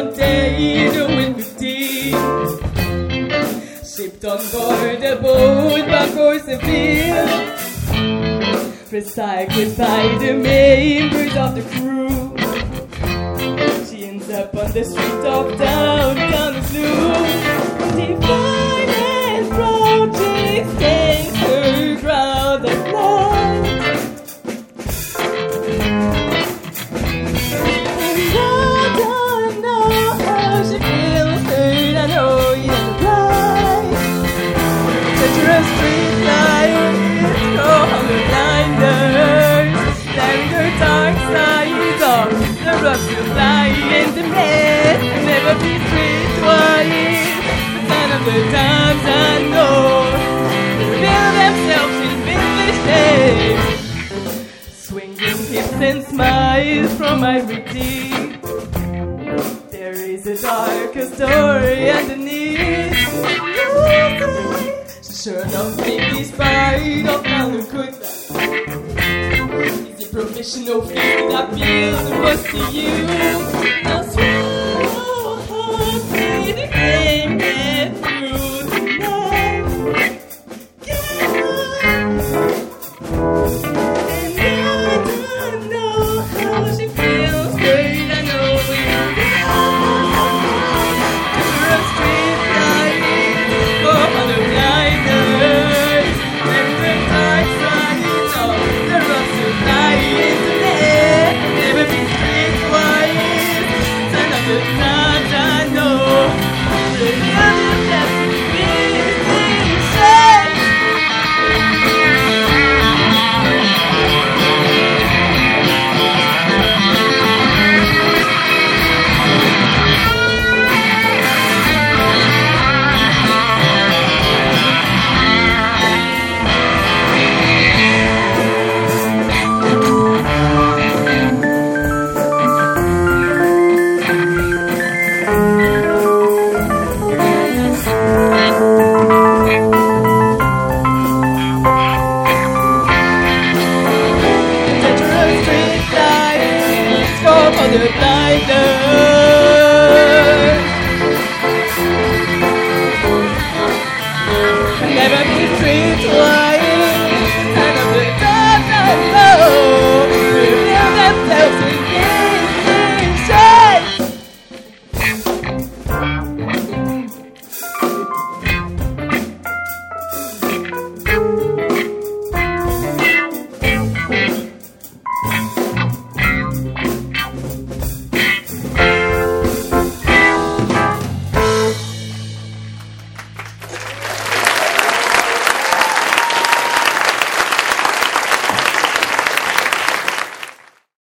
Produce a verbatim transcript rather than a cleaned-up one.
all day doing fifteen. Shipped on board a boat back for Seville. Recycled by the members of the crew. She ends up on the street of downtown Oslo. Divine projects take her ground of life. And I don't know how she feels, hurt, I know you're right. Treacherous street lights go on the blinders, staring her dark side on the rocks will fly in the mist and never be streetwise. The sign of the times I know reveal themselves in vivid shapes, swinging hips and smiles from ivory teeth. There is a darker story underneath. Sure enough, maybe spite of Calcutta. Is it professional feeling that feels was to you? Now swallow hard, pretty can't get through the night. Get up. And I don't know how she feels, but I know it's a street light for other blinders. And the dark side of the rocks will fly into the air. Never be streetwise. Turn up the night.